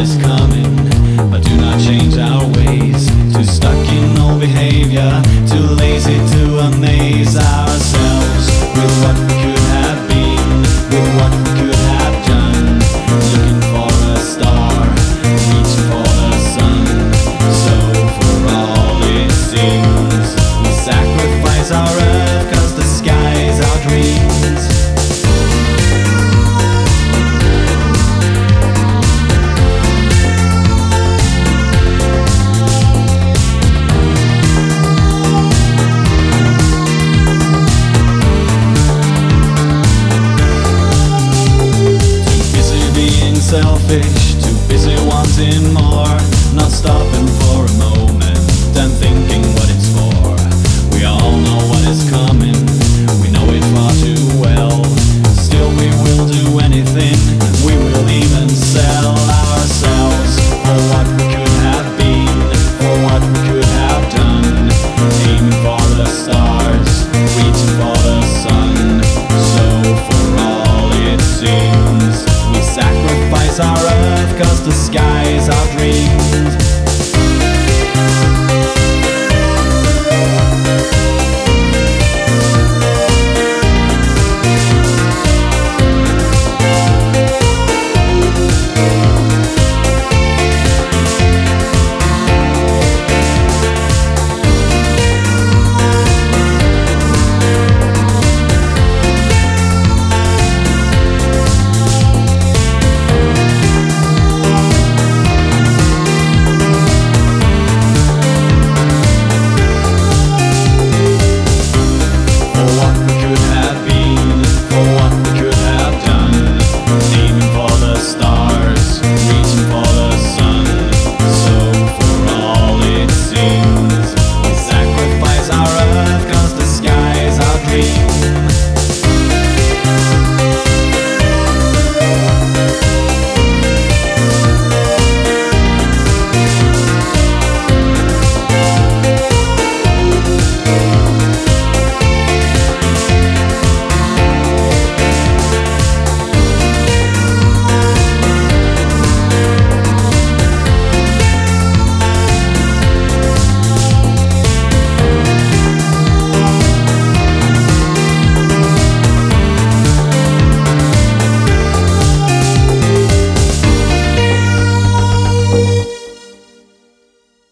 is coming, but do not change our ways. Too stuck in old behavior, too lazy to amaze ourselves with what could have been, with what we could have done. Looking for a star, reaching for the sun. So for all it seems, we sacrifice our earth, 'cause the sky is our dreams. Selfish